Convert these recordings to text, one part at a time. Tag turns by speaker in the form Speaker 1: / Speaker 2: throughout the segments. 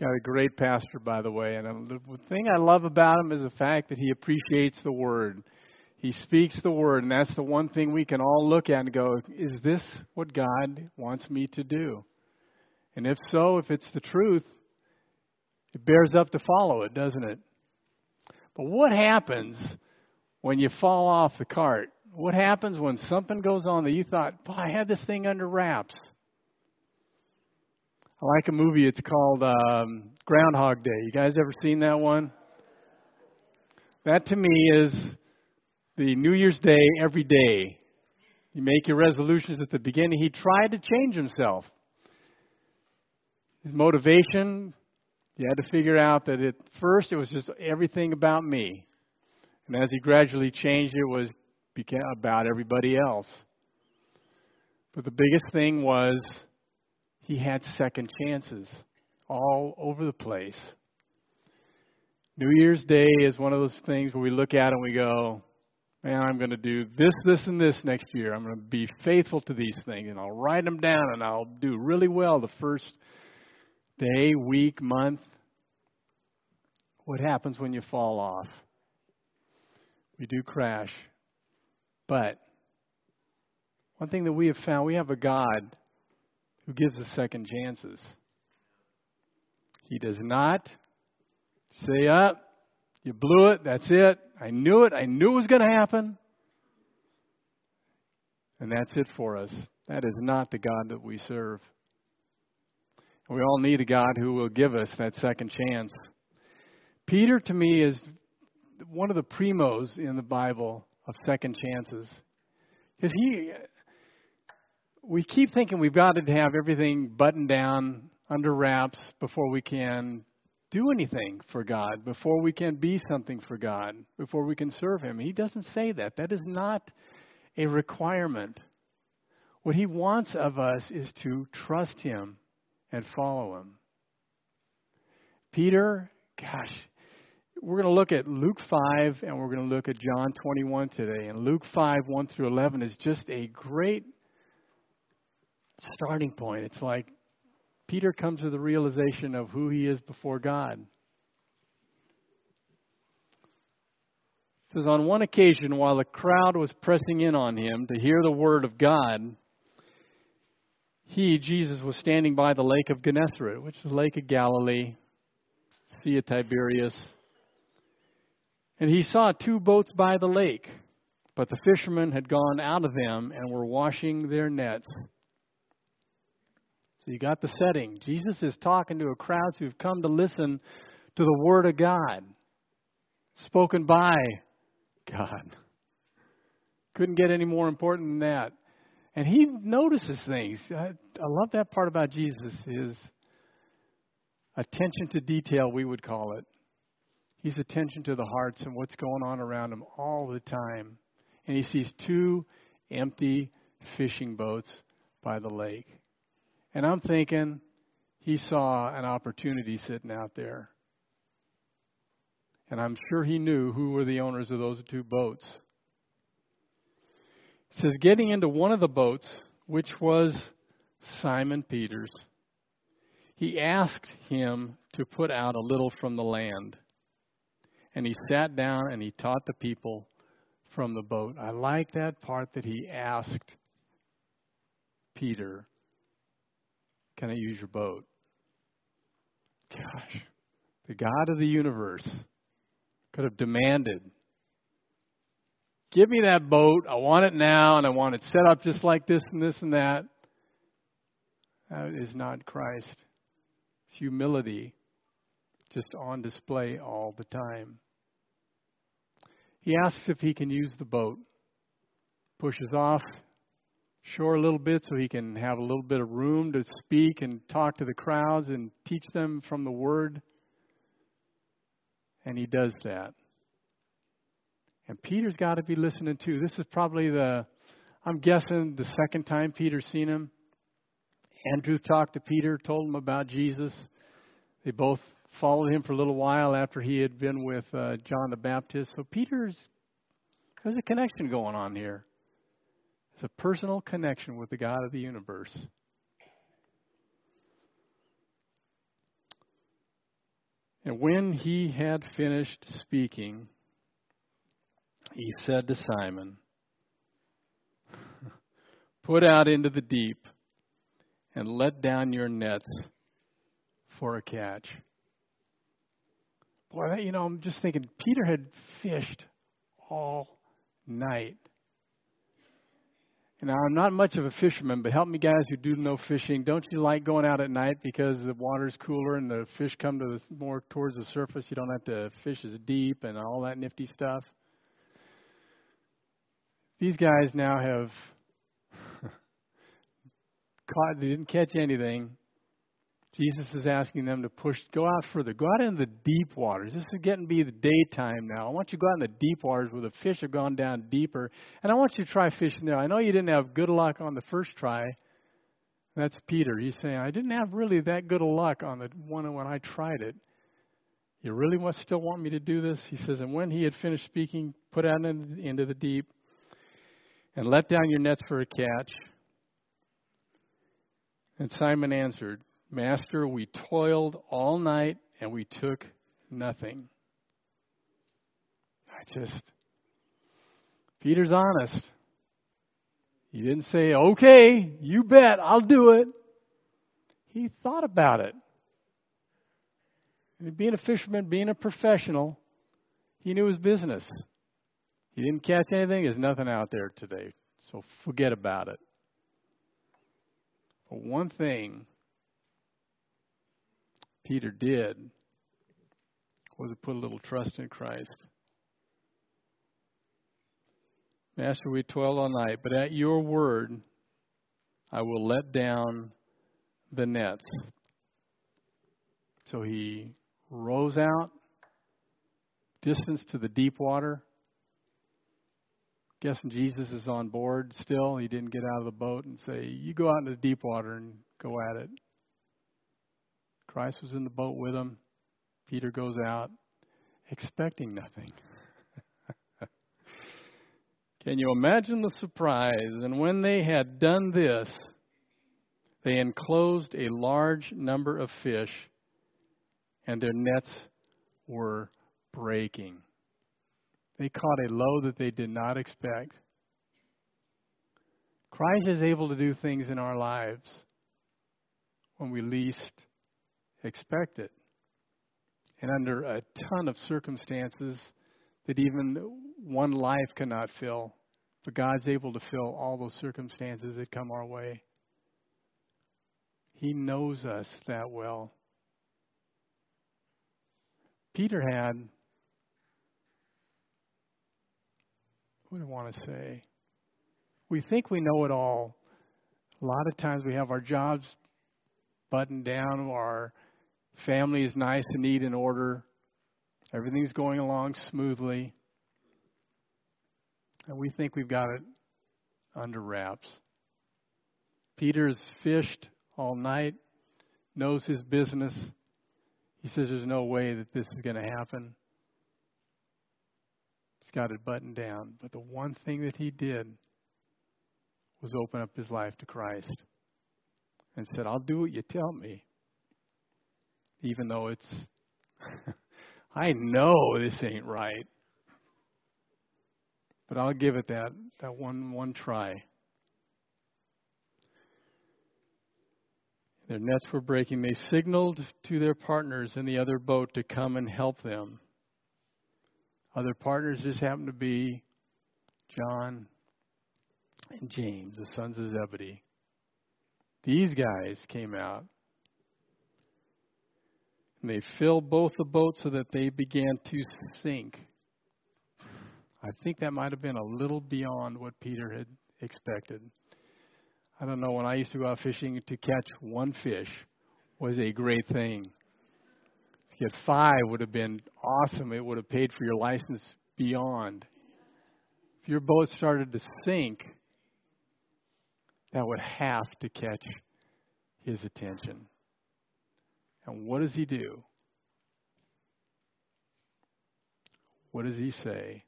Speaker 1: Got a great pastor, by the way. And the thing I love about him is the fact that he appreciates the Word. He speaks the Word, and that's the one thing we can all look at and go, is this what God wants me to do? And if so, if it's the truth, it bears up to follow it, doesn't it? But what happens when you fall off the cart? What happens when something goes on that you thought, boy, I had this thing under wraps? I like a movie. It's called Groundhog Day. You guys ever seen that one? That to me is the New Year's Day every day. You make your resolutions at the beginning. He tried to change himself. His motivation, you had to figure out that at first it was just everything about me. And as he gradually changed, it became about everybody else. But the biggest thing was he had second chances all over the place. New Year's Day is one of those things where we look at it and we go, man, I'm going to do this, this, and this next year. I'm going to be faithful to these things, and I'll write them down, and I'll do really well the first day, week, month. What happens when you fall off? We do crash. But one thing that we have found, we have a God who gives us second chances. He does not say, you blew it, that's it. I knew it was going to happen. And that's it for us. That is not the God that we serve. And we all need a God who will give us that second chance. Peter, to me, is one of the primos in the Bible of second chances. Because we keep thinking we've got to have everything buttoned down under wraps before we can do anything for God, before we can be something for God, before we can serve Him. He doesn't say that. That is not a requirement. What He wants of us is to trust Him and follow Him. Peter, we're going to look at Luke 5 and we're going to look at John 21 today. And Luke 5, 1 through 11 is just a great starting point. It's like Peter comes to the realization of who he is before God. It says, on one occasion, while the crowd was pressing in on him to hear the word of God, Jesus, was standing by the lake of Gennesaret, which is the lake of Galilee, Sea of Tiberias. And he saw two boats by the lake, but the fishermen had gone out of them and were washing their nets. So you got the setting. Jesus is talking to a crowd who've come to listen to the Word of God, spoken by God. Couldn't get any more important than that. And he notices things. I love that part about Jesus, his attention to detail, we would call it. He's attention to the hearts and what's going on around him all the time. And he sees two empty fishing boats by the lake. And I'm thinking he saw an opportunity sitting out there. And I'm sure he knew who were the owners of those two boats. It says, getting into one of the boats, which was Simon Peter's, he asked him to put out a little from the land. And he sat down and he taught the people from the boat. I like that part that he asked Peter, can I use your boat? Gosh, the God of the universe could have demanded, give me that boat. I want it now, and I want it set up just like this and this and that. That is not Christ. It's humility just on display all the time. He asks if he can use the boat. Pushes off shore a little bit so he can have a little bit of room to speak and talk to the crowds and teach them from the Word. And he does that. And Peter's got to be listening too. This is probably I'm guessing, the second time Peter's seen him. Andrew talked to Peter, told him about Jesus. They both followed him for a little while after he had been with John the Baptist. So there's a connection going on here. It's a personal connection with the God of the universe. And when he had finished speaking, he said to Simon, "Put out into the deep and let down your nets for a catch." Boy, I'm just thinking, Peter had fished all night. And now, I'm not much of a fisherman, but help me guys who do know fishing. Don't you like going out at night because the water's cooler and the fish come more towards the surface? You don't have to fish as deep and all that nifty stuff. These guys now have they didn't catch anything. Jesus is asking them to go out further. Go out into the deep waters. This is getting to be the daytime now. I want you to go out in the deep waters where the fish have gone down deeper. And I want you to try fishing there. I know you didn't have good luck on the first try. That's Peter. He's saying, I didn't have really that good of luck on the one when I tried it. You really still want me to do this? He says, and when he had finished speaking, put out into the deep and let down your nets for a catch. And Simon answered, Master, we toiled all night and we took nothing. Peter's honest. He didn't say, okay, you bet, I'll do it. He thought about it. And being a fisherman, being a professional, he knew his business. He didn't catch anything. There's nothing out there today. So forget about it. But one thing Peter did was to put a little trust in Christ. Master, we toiled all night, but at your word, I will let down the nets. So he rows out, distance to the deep water. Guessing Jesus is on board still. He didn't get out of the boat and say, you go out into the deep water and go at it. Christ was in the boat with him. Peter goes out expecting nothing. Can you imagine the surprise? And when they had done this, they enclosed a large number of fish, and their nets were breaking. They caught a load that they did not expect. Christ is able to do things in our lives when we least expect it. And under a ton of circumstances that even one life cannot fill. But God's able to fill all those circumstances that come our way. He knows us that well. Peter had, what do I want to say? We think we know it all. A lot of times we have our jobs buttoned down, our family is nice and neat in order. Everything's going along smoothly. And we think we've got it under wraps. Peter's fished all night, knows his business. He says there's no way that this is going to happen. He's got it buttoned down. But the one thing that he did was open up his life to Christ and said, I'll do what you tell me. Even though it's, I know this ain't right. But I'll give it that one try. Their nets were breaking. They signaled to their partners in the other boat to come and help them. Other partners just happened to be John and James, the sons of Zebedee. These guys came out. And they filled both the boats so that they began to sink. I think that might have been a little beyond what Peter had expected. I don't know, when I used to go out fishing, to catch one fish was a great thing. To get 5 would have been awesome. It would have paid for your license beyond. If your boat started to sink, that would have to catch his attention. And what does he do? What does he say?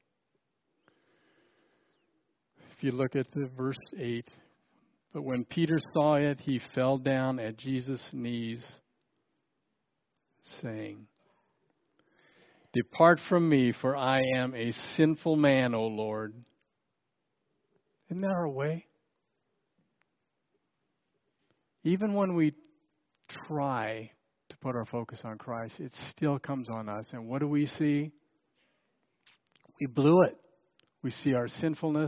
Speaker 1: If you look at the verse 8, but when Peter saw it, he fell down at Jesus' knees, saying, Depart from me, for I am a sinful man, O Lord. Isn't that our way? Even when we try to put our focus on Christ, it still comes on us. And what do we see? We blew it. We see our sinfulness.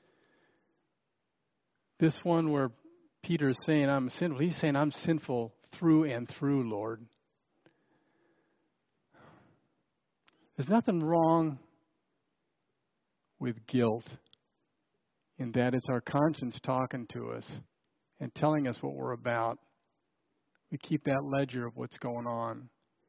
Speaker 1: This one where Peter is saying, I'm sinful. He's saying, I'm sinful through and through, Lord. There's nothing wrong with guilt in that it's our conscience talking to us and telling us what we're about. We keep that ledger of what's going on.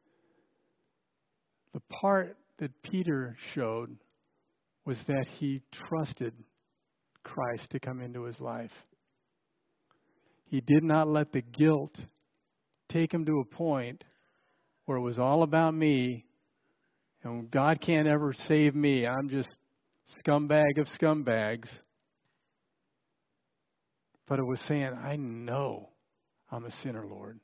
Speaker 1: The part that Peter showed was that he trusted Christ to come into his life. He did not let the guilt take him to a point where it was all about me and God can't ever save me. I'm just scumbag of scumbags. But it was saying, I know I'm a sinner, Lord.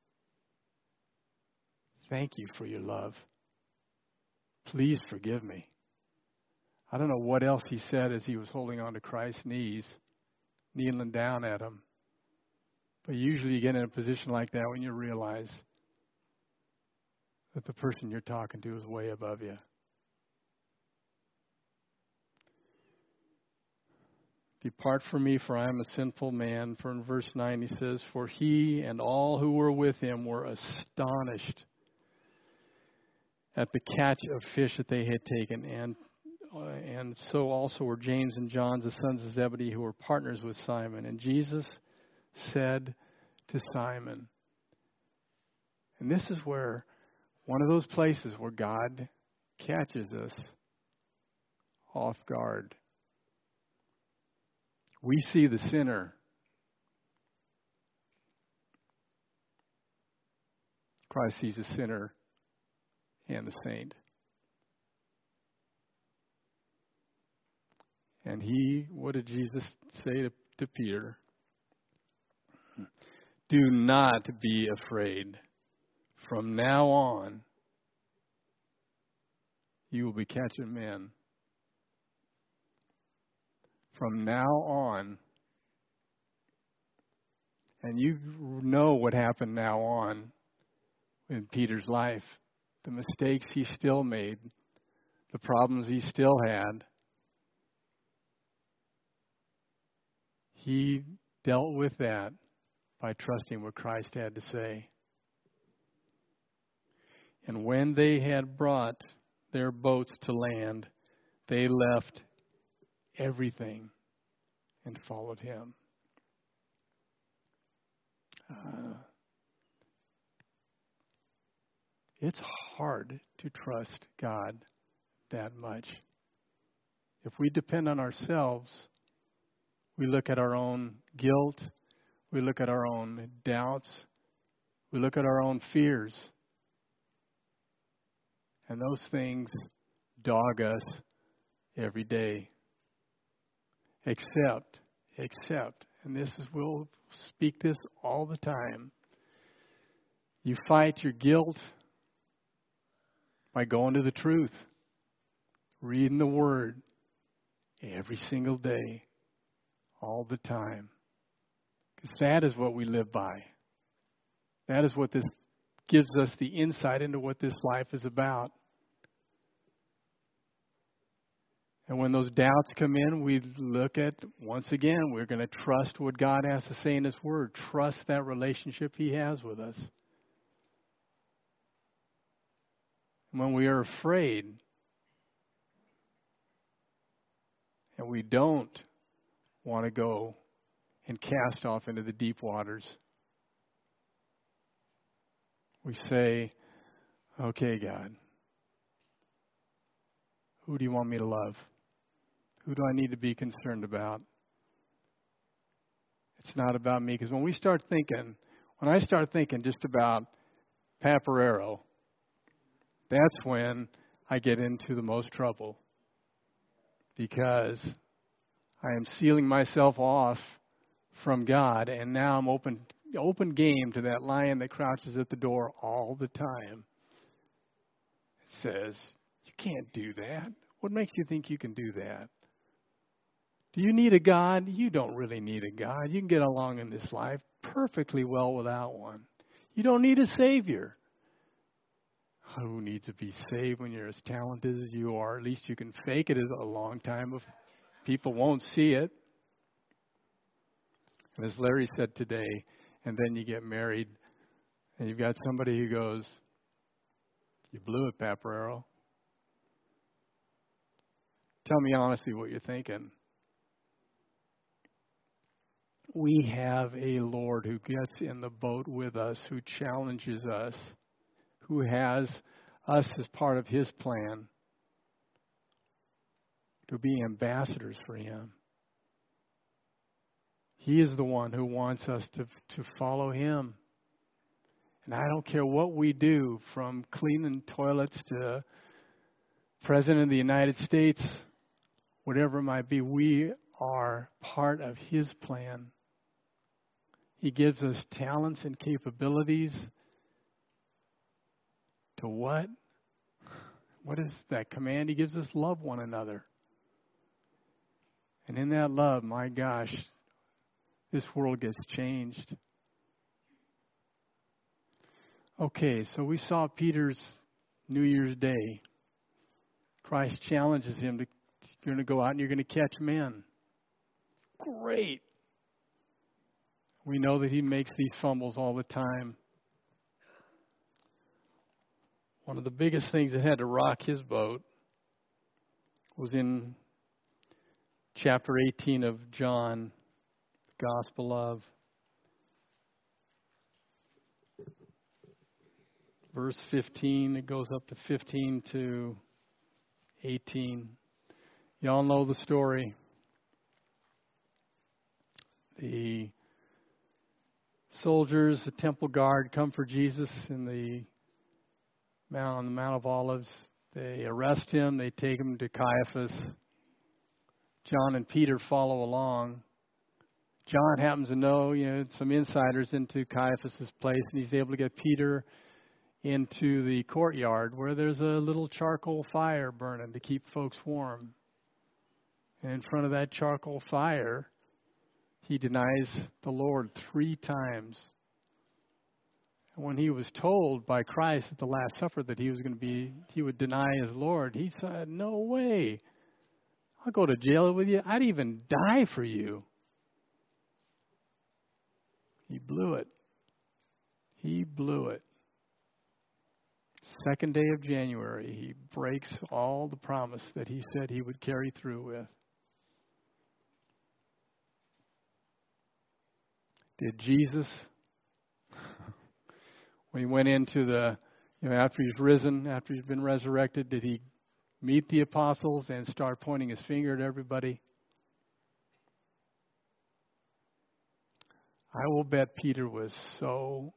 Speaker 1: Thank you for your love. Please forgive me. I don't know what else he said as he was holding on to Christ's knees, kneeling down at him. But usually you get in a position like that when you realize that the person you're talking to is way above you. Depart from me, for I am a sinful man. For in verse 9 he says, for he and all who were with him were astonished at the catch of fish that they had taken. And so also were James and John, the sons of Zebedee, who were partners with Simon. And Jesus said to Simon, and this is where one of those places where God catches us off guard. We see the sinner. Christ sees the sinner and the saint. And what did Jesus say to Peter? Do not be afraid. From now on, you will be catching men. From now on. And you know what happened now on in Peter's life. The mistakes he still made. The problems he still had. He dealt with that by trusting what Christ had to say. And when they had brought their boats to land, they left everything and followed him. It's hard to trust God that much. If we depend on ourselves, we look at our own guilt, we look at our own doubts, we look at our own fears. And those things dog us every day. Except, and we'll speak this all the time, you fight your guilt by going to the truth, reading the Word every single day, all the time. Because that is what we live by. That is what this gives us the insight into what this life is about. And when those doubts come in, we look at, once again, we're going to trust what God has to say in His Word. Trust that relationship He has with us. And when we are afraid, and we don't want to go and cast off into the deep waters, we say, okay, God, who do you want me to love? Who do I need to be concerned about? It's not about me. Because when I start thinking just about Paparero, that's when I get into the most trouble. Because I am sealing myself off from God, and now I'm open game to that lion that crouches at the door all the time. says, you can't do that. What makes you think you can do that? Do you need a God? You don't really need a God. You can get along in this life perfectly well without one. You don't need a Savior. Who needs to be saved when you're as talented as you are? At least you can fake it a long time if people won't see it. And as Larry said today, and then you get married, and you've got somebody who goes, you blew it, Paparero. Tell me honestly what you're thinking. We have a Lord who gets in the boat with us, who challenges us, who has us as part of His plan to be ambassadors for Him. He is the one who wants us to follow Him. And I don't care what we do, from cleaning toilets to President of the United States, whatever it might be, we are part of His plan. He gives us talents and capabilities to what? What is that command? He gives us love one another. And in that love, my gosh, this world gets changed. Okay, so we saw Peter's New Year's Day. Christ challenges him to, you're going to go out and you're going to catch men. Great. We know that he makes these fumbles all the time. One of the biggest things that had to rock his boat was in chapter 18 of John, the Gospel of. Verse 15, it goes up to 15 to 18. Y'all know the story. The soldiers, the temple guard, come for Jesus on the Mount of Olives. They arrest him. They take him to Caiaphas. John and Peter follow along. John happens to know, some insiders into Caiaphas' place, and he's able to get Peter into the courtyard where there's a little charcoal fire burning to keep folks warm. And in front of that charcoal fire, he denies the Lord 3 times. And when he was told by Christ at the Last Supper that he would deny his Lord, he said, "No way. I'll go to jail with you. I'd even die for you." He blew it. He blew it. 2nd day of January, he breaks all the promise that he said he would carry through with. Did Jesus, when he went into after he's risen, after he's been resurrected, did he meet the apostles and start pointing his finger at everybody? I will bet Peter was so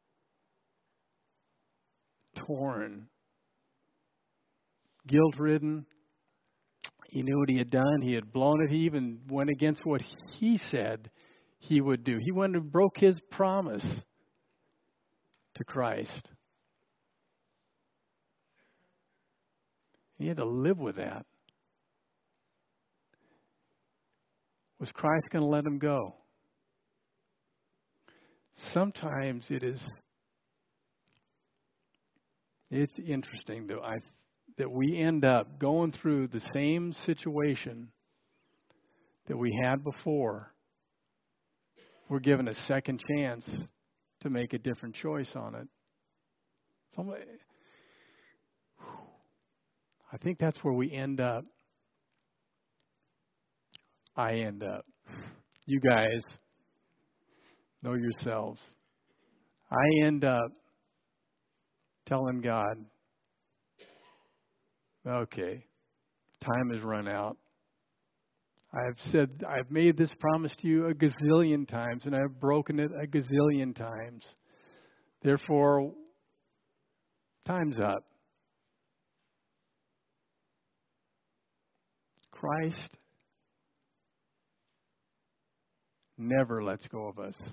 Speaker 1: torn, guilt-ridden. He knew what he had done. He had blown it. He even went against what he said he would do. He went and broke his promise to Christ. He had to live with that. Was Christ going to let him go? Sometimes it's interesting that we end up going through the same situation that we had before. We're given a second chance to make a different choice on it. I think that's where we end up. I end up. You guys know yourselves. I end up telling God, okay, time has run out. I've made this promise to you a gazillion times, and I've broken it a gazillion times. Therefore, time's up. Christ never lets go of us.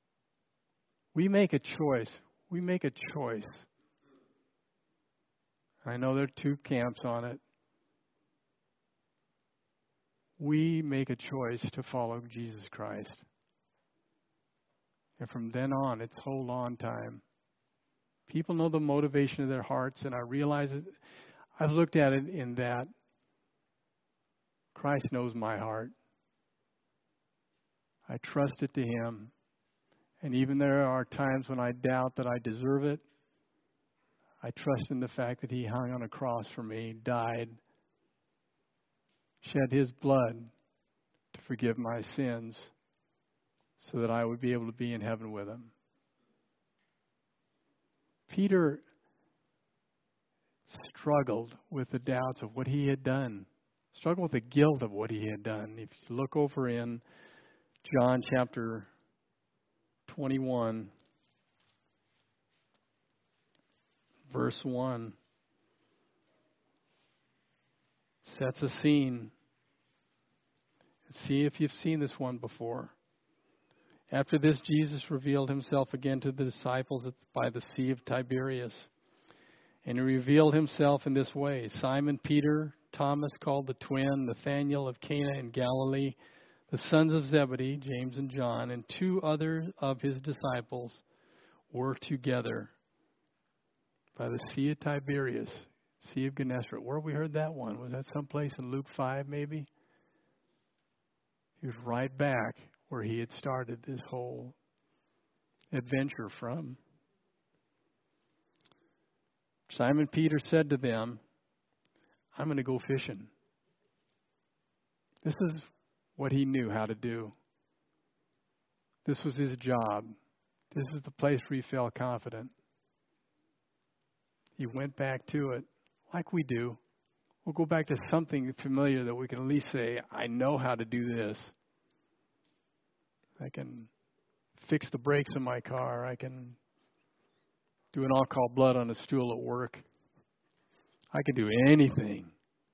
Speaker 1: We make a choice. We make a choice I know there are two camps on it. We make a choice to follow Jesus Christ. And from then on, it's hold on time. People know the motivation of their hearts, and I realize it. I've looked at it in that Christ knows my heart. I trust it to Him. And even there are times when I doubt that I deserve it, I trust in the fact that He hung on a cross for me, died, shed His blood to forgive my sins so that I would be able to be in heaven with Him. Peter struggled with the doubts of what he had done, struggled with the guilt of what he had done. If you look over in John chapter 21, verse 1, sets a scene. See if you've seen this one before. After this, Jesus revealed Himself again to the disciples by the Sea of Tiberias. And He revealed Himself in this way. Simon Peter, Thomas called the twin, Nathanael of Cana in Galilee, the sons of Zebedee, James and John, and two other of His disciples were together by the Sea of Tiberias, Sea of Gennesaret. Where have we heard that one? Was that someplace in Luke 5 maybe? He was right back where he had started this whole adventure from. Simon Peter said to them, I'm going to go fishing. This is what he knew how to do. This was his job. This is the place where he felt confident. He went back to it like we do. We'll go back to something familiar that we can at least say, I know how to do this. I can fix the brakes in my car. I can do an alcohol blood on a stool at work. I can do anything.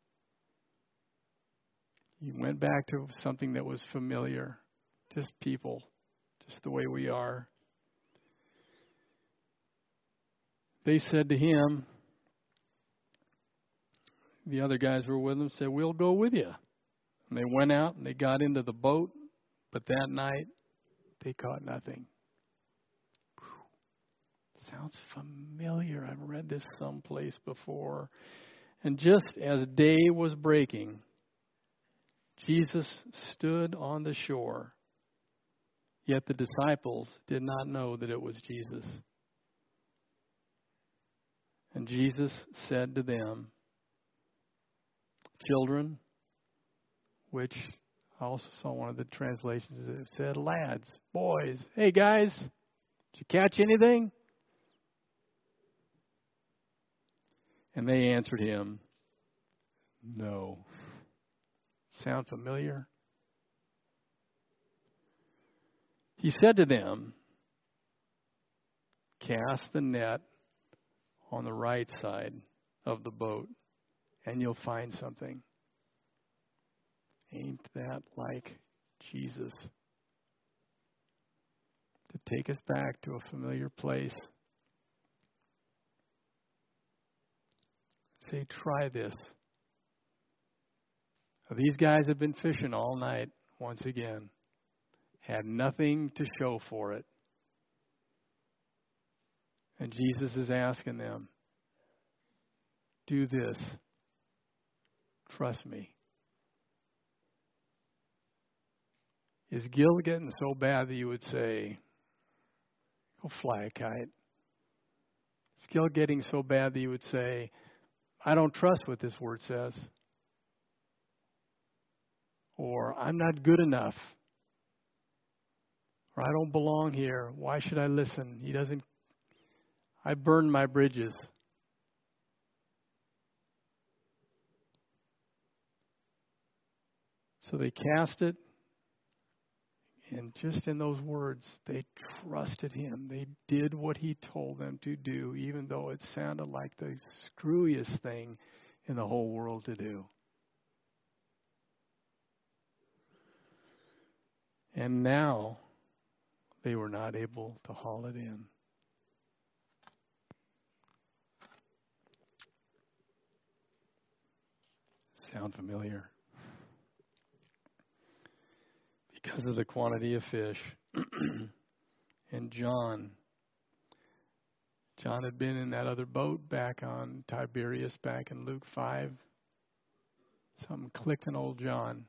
Speaker 1: He went back to something that was familiar. Just people. Just the way we are. They said to him, the other guys who were with him said, we'll go with you. And they went out and they got into the boat. But that night, they caught nothing. Sounds familiar. I've read this someplace before. And just as day was breaking, Jesus stood on the shore. Yet the disciples did not know that it was Jesus. And Jesus said to them, children, which I also saw one of the translations that said lads, boys. Hey guys, did you catch anything? And they answered him, no. Sound familiar? He said to them, cast the net on the right side of the boat and you'll find something. Ain't that like Jesus? To take us back to a familiar place. Say, try this. These guys have been fishing all night, once again. Had nothing to show for it. And Jesus is asking them, do this. Trust me. Is guilt getting so bad that you would say, go fly a kite? Is guilt getting so bad that you would say, I don't trust what this word says? Or I'm not good enough? Or I don't belong here. Why should I listen? I burned my bridges. So they cast it. And just in those words, they trusted him. They did what he told them to do, even though it sounded like the screwiest thing in the whole world to do. And now they were not able to haul it in. sound familiar? Because of the quantity of fish. And John had been in that other boat back on Tiberias, back in Luke 5. Something clicked in old John.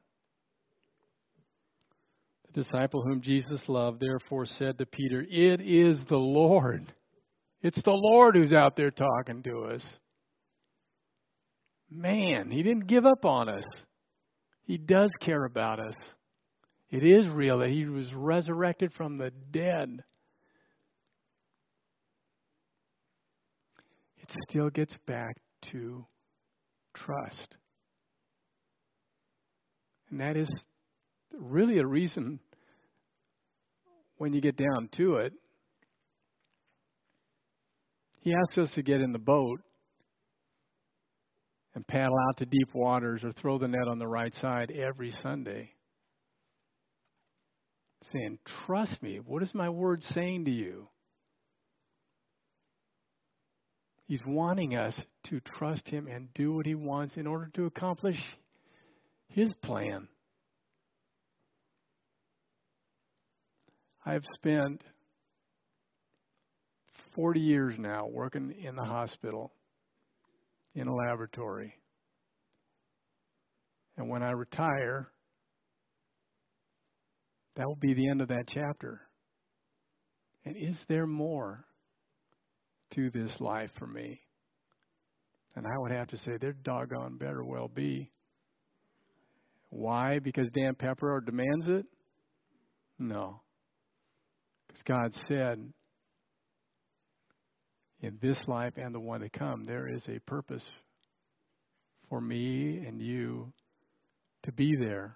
Speaker 1: The disciple whom Jesus loved therefore said to Peter, "It is the Lord." It's the Lord who's out there talking to us. Man, he didn't give up on us. He does care about us. It is real that he was resurrected from the dead. It still gets back to trust. And that is really a reason, when you get down to it, he asks us to get in the boat and paddle out to deep waters or throw the net on the right side every Sunday. Saying, trust me. What is my word saying to you? He's wanting us to trust him and do what he wants in order to accomplish his plan. I've spent 40 years now working in the hospital, in a laboratory. And when I retire, that will be the end of that chapter. And is there more to this life for me? And I would have to say there doggone better well be. Why? Because Dan Pepper demands it? No. Because God said, in this life and the one to come, there is a purpose for me and you to be there.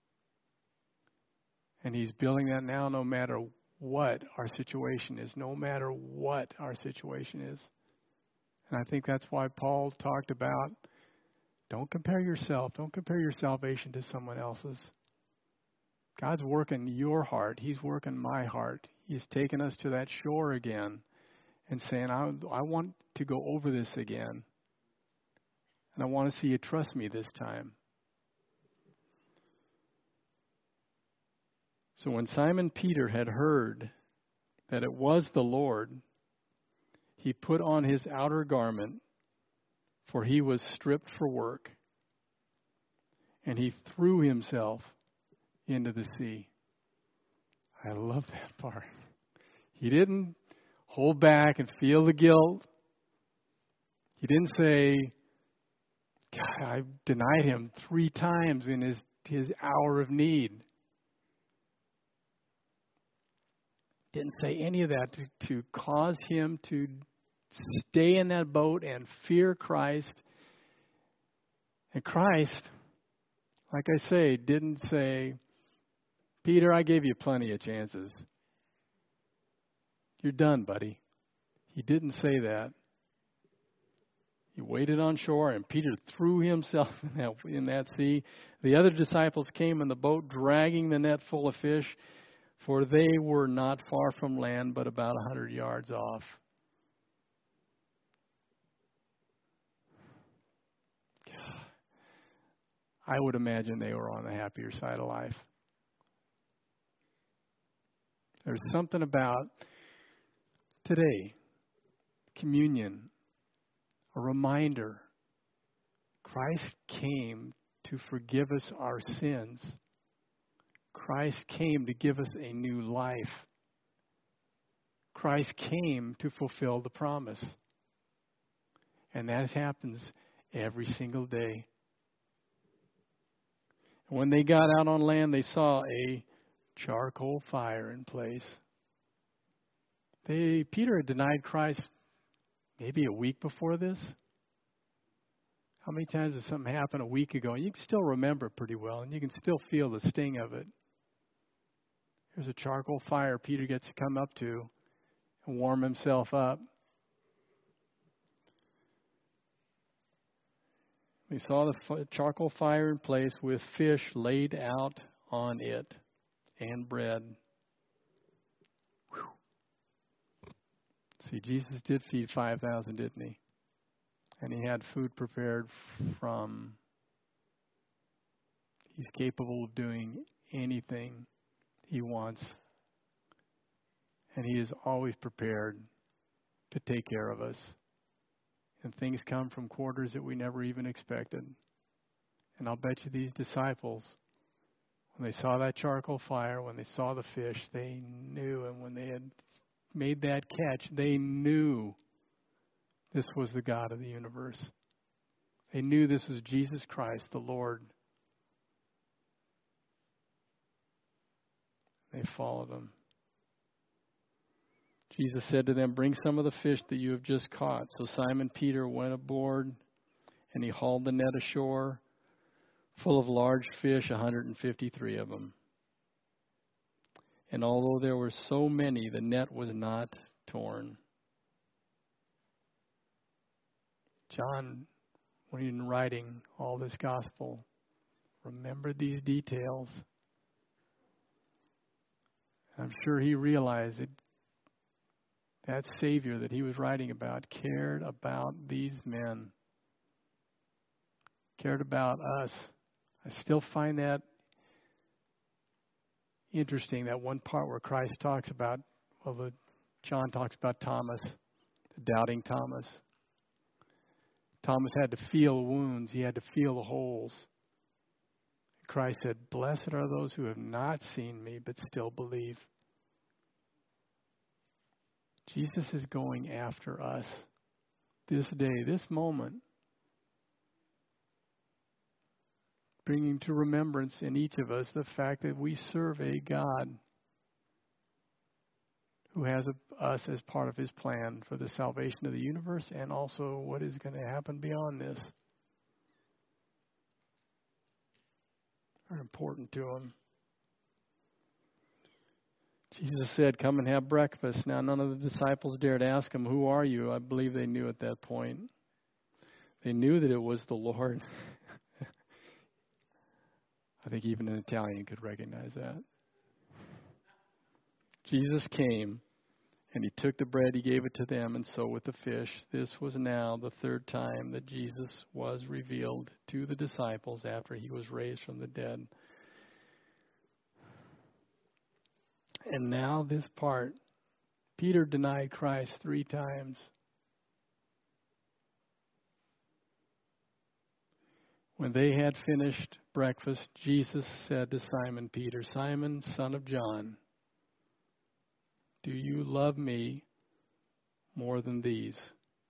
Speaker 1: And he's building that now no matter what our situation is. No matter what our situation is. And I think that's why Paul talked about, don't compare yourself. Don't compare your salvation to someone else's. God's working your heart. He's working my heart. He's taken us to that shore again and saying, I want to go over this again. And I want to see you trust me this time. So when Simon Peter had heard that it was the Lord, he put on his outer garment, for he was stripped for work, and he threw himself into the sea. I love that part. He didn't hold back and feel the guilt. He didn't say, God, I denied him 3 times in his hour of need. Didn't say any of that to cause him to stay in that boat and fear Christ. And Christ, like I say, didn't say, Peter, I gave you plenty of chances. You're done, buddy. He didn't say that. He waited on shore, and Peter threw himself in that sea. The other disciples came in the boat, dragging the net full of fish, for they were not far from land, but about 100 yards off. I would imagine they were on the happier side of life. There's something about today, communion, a reminder. Christ came to forgive us our sins. Christ came to give us a new life. Christ came to fulfill the promise. And that happens every single day. When they got out on land, they saw a charcoal fire in place. Peter had denied Christ maybe a week before this. How many times did something happen a week ago? You can still remember it pretty well, and you can still feel the sting of it. There's a charcoal fire Peter gets to come up to and warm himself up. We saw the charcoal fire in place with fish laid out on it and bread. Whew. See, Jesus did feed 5,000, didn't he? And he had food prepared from He's capable of doing anything He wants. And He is always prepared to take care of us. And things come from quarters that we never even expected. And I'll bet you these disciples, when they saw that charcoal fire, when they saw the fish, they knew. And when they had made that catch, they knew this was the God of the universe. They knew this was Jesus Christ, the Lord. They followed Him. Jesus said to them, "Bring some of the fish that you have just caught." So Simon Peter went aboard, and he hauled the net ashore, full of large fish, 153 of them. And although there were so many, the net was not torn. John, when he was writing all this gospel, remembered these details. I'm sure he realized that Savior that he was writing about cared about these men, cared about us. I still find that interesting, that one part where Christ talks about, John talks about Thomas, the doubting Thomas. Thomas had to feel wounds. He had to feel the holes. Christ said, "Blessed are those who have not seen me but still believe." Jesus is going after us this day, this moment, bringing to remembrance in each of us the fact that we serve a God who has us as part of His plan for the salvation of the universe and also what is going to happen beyond this. Are important to Him. Jesus said, "Come and have breakfast." Now, none of the disciples dared ask Him, "Who are you?" I believe they knew at that point. They knew that it was the Lord. I think even an Italian could recognize that. Jesus came, and He took the bread, He gave it to them, and so with the fish. This was now the third time that Jesus was revealed to the disciples after He was raised from the dead. And now this part. Peter denied Christ 3 times. When they had finished breakfast, Jesus said to Simon Peter, "Simon, son of John, do you love me more than these?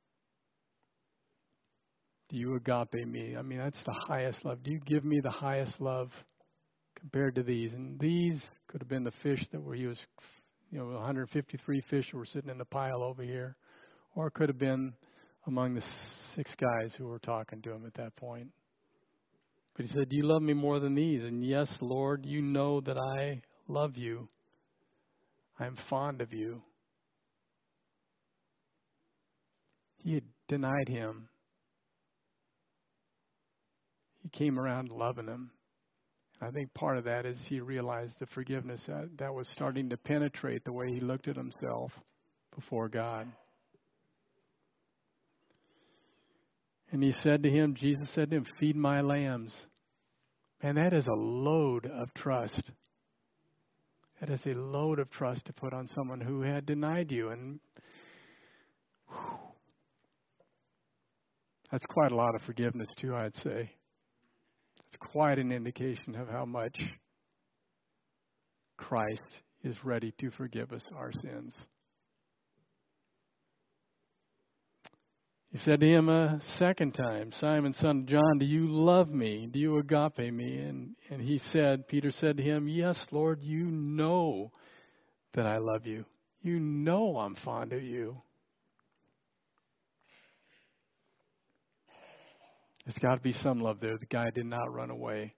Speaker 1: Do you agape me?" I mean, that's the highest love. Do you give me the highest love compared to these? And these could have been the fish that were, 153 fish that were sitting in a pile over here. Or it could have been among the 6 guys who were talking to Him at that point. But He said, "Do you love me more than these?" And yes, Lord, you know that I love you. I'm fond of you. He had denied Him. He came around loving Him. And I think part of that is He realized the forgiveness that was starting to penetrate the way He looked at Himself before God. And He said to him, Jesus said to him, "Feed my lambs." Man, that is a load of trust. That is a load of trust to put on someone who had denied you. And that's quite a lot of forgiveness too, I'd say. It's quite an indication of how much Christ is ready to forgive us our sins. He said to him a second time, "Simon, son of John, do you love me? Do you agape me?" And Peter said to him, "Yes, Lord, you know that I love you. You know I'm fond of you." There's got to be some love there. The guy did not run away.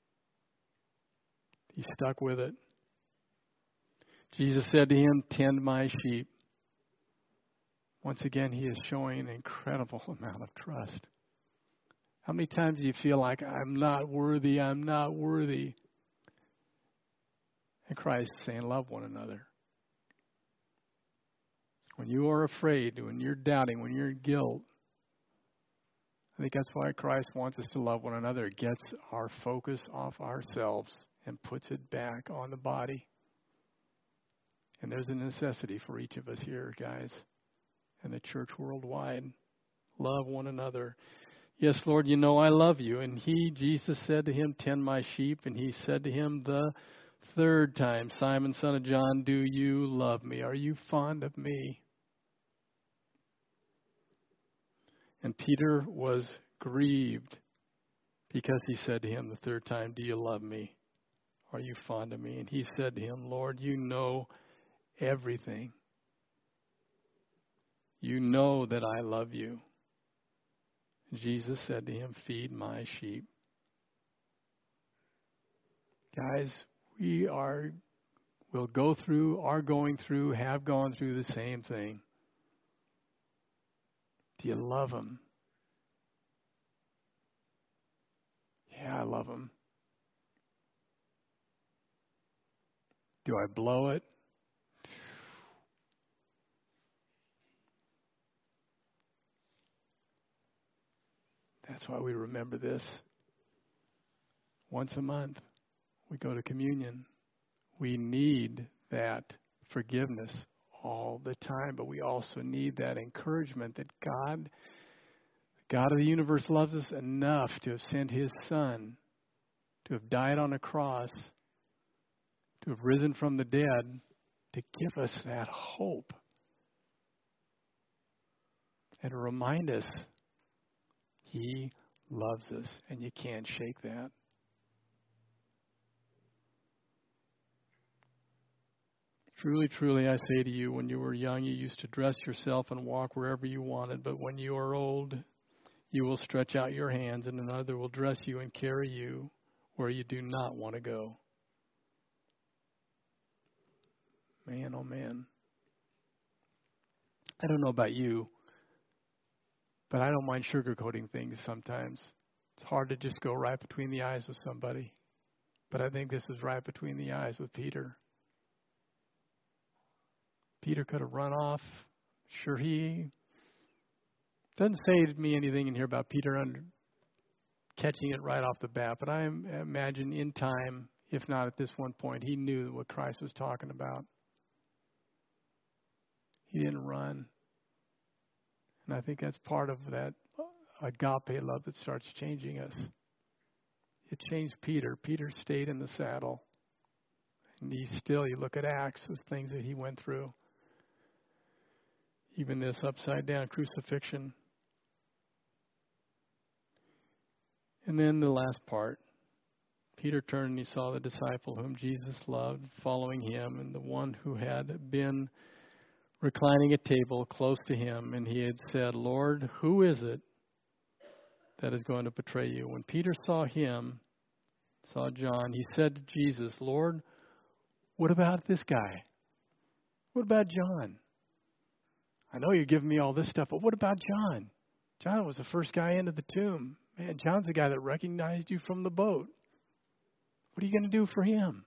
Speaker 1: He stuck with it. Jesus said to him, "Tend my sheep." Once again, He is showing an incredible amount of trust. How many times do you feel like, "I'm not worthy, I'm not worthy"? And Christ is saying, love one another. When you are afraid, when you're doubting, when you're in guilt, I think that's why Christ wants us to love one another. It gets our focus off ourselves and puts it back on the body. And there's a necessity for each of us here, guys, and the church worldwide. Love one another. Yes, Lord, you know I love you. And Jesus said to him, tend my sheep. And he said to him the third time, Simon, son of John, do you love me? Are you fond of me? And Peter was grieved because he said to him the third time, do you love me? Are you fond of me? And he said to him, Lord, you know everything. You know that I love you. Jesus said to him, feed my sheep. Guys, are going through, have gone through the same thing. Do you love him? Yeah, I love him. Do I blow it? That's why we remember this. Once a month, we go to communion. We need that forgiveness all the time, but we also need that encouragement that God of the universe loves us enough to have sent his Son, to have died on a cross, to have risen from the dead, to give us that hope and to remind us he loves us, and you can't shake that. Truly, truly, I say to you, when you were young, you used to dress yourself and walk wherever you wanted. But when you are old, you will stretch out your hands, and another will dress you and carry you where you do not want to go. Man, oh man. I don't know about you, but I don't mind sugarcoating things sometimes. It's hard to just go right between the eyes with somebody. But I think this is right between the eyes with Peter. Peter could have run off. Sure, he doesn't say to me anything in here about Peter catching it right off the bat, but I imagine in time, if not at this one point, he knew what Christ was talking about. He didn't run. And I think that's part of that agape love that starts changing us. It changed Peter. Peter stayed in the saddle. And you look at Acts, the things that he went through. Even this upside down crucifixion. And then the last part. Peter turned and he saw the disciple whom Jesus loved following him, and the one who had been reclining at table close to him. And he had said, Lord, who is it that is going to betray you? When Peter saw John, he said to Jesus, Lord, what about this guy? What about John? I know you're giving me all this stuff, but what about John? John was the first guy into the tomb. Man, John's the guy that recognized you from the boat. What are you going to do for him?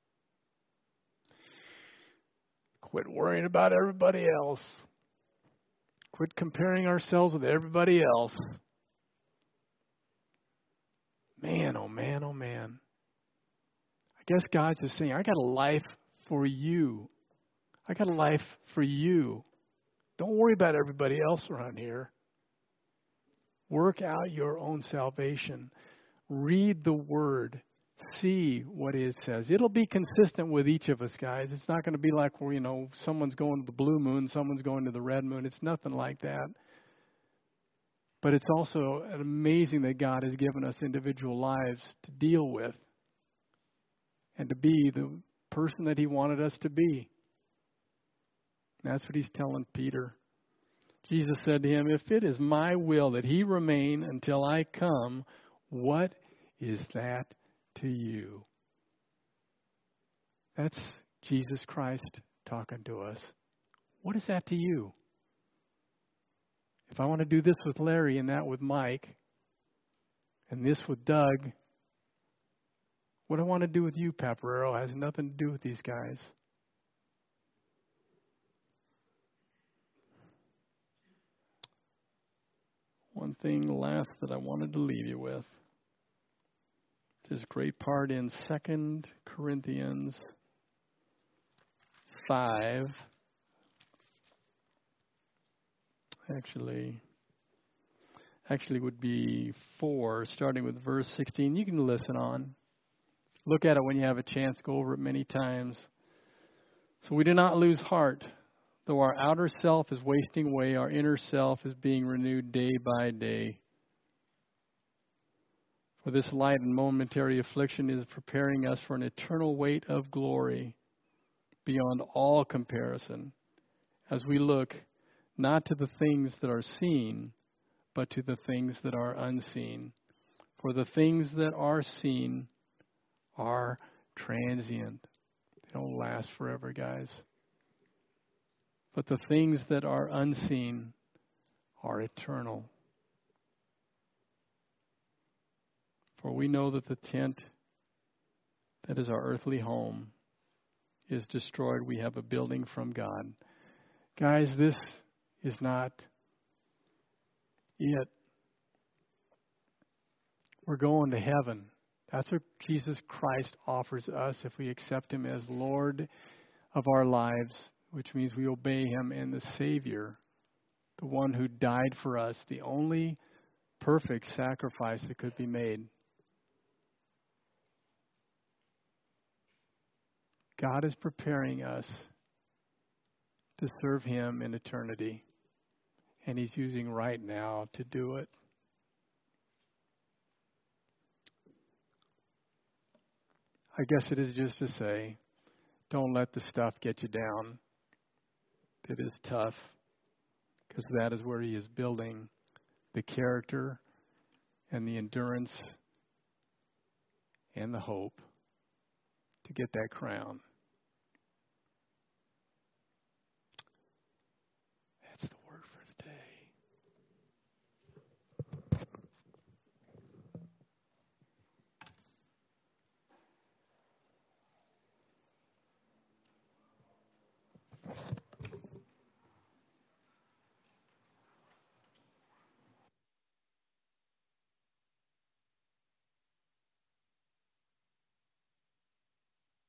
Speaker 1: Quit worrying about everybody else. Quit comparing ourselves with everybody else. Man, oh man, oh man. I guess God's just saying, I got a life for you. I got a life for you. Don't worry about everybody else around here. Work out your own salvation. Read the Word. See what it says. It'll be consistent with each of us, guys. It's not going to be like where, someone's going to the blue moon, someone's going to the red moon. It's nothing like that. But it's also amazing that God has given us individual lives to deal with and to be the person that he wanted us to be. And that's what he's telling Peter. Jesus said to him, if it is my will that he remain until I come, what is that to you? That's Jesus Christ talking to us. What is that to you? If I want to do this with Larry and that with Mike and this with Doug, what I want to do with you, Paparero, has nothing to do with these guys. One one thing last that I wanted to leave you with. This great part in 2 Corinthians 5. Actually would be 4, starting with verse 16. You can listen on. Look at it when you have a chance. Go over it many times. So we do not lose heart. Though our outer self is wasting away, our inner self is being renewed day by day. For this light and momentary affliction is preparing us for an eternal weight of glory beyond all comparison, as we look not to the things that are seen, but to the things that are unseen. For the things that are seen are transient. They don't last forever, guys. But the things that are unseen are eternal. For we know that the tent that is our earthly home is destroyed. We have a building from God. Guys, this is not it. We're going to heaven. That's what Jesus Christ offers us if we accept Him as Lord of our lives, which means we obey Him, and the Savior, the one who died for us, the only perfect sacrifice that could be made. God is preparing us to serve Him in eternity, and He's using right now to do it. I guess it is just to say, don't let the stuff get you down. It is tough, because that is where He is building the character and the endurance and the hope to get that crown.